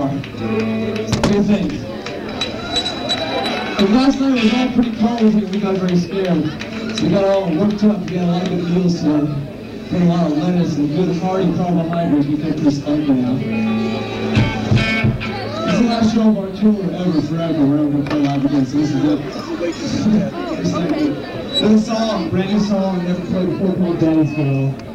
far. What do you think? But last night it was all pretty cold here. We got very scared. So we got all worked up. We got a lot of good meals today. Put a lot of lettuce and good hearty carbohydrates. We feel pretty spunky now. This is the last show of our tour ever, forever. We're never going to play live again, so this is it. This song, brand new song, never played before, called Daddy's Girl.